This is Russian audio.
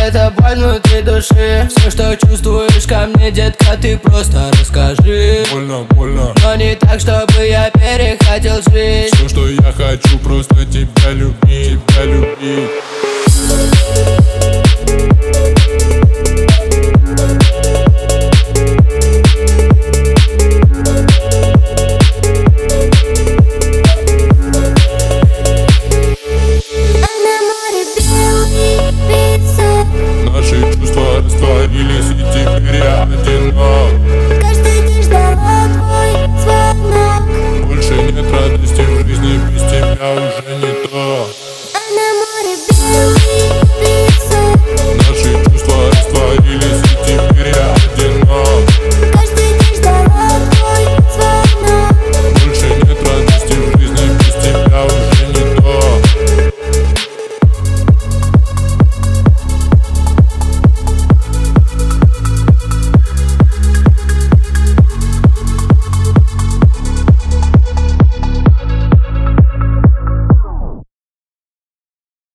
это боль внутри души. Все, что чувствуешь ко мне, детка, ты просто расскажи. Больно, больно, но не так, чтобы я перехотел жить. все, что я хочу, просто тебя любить, тебя любить.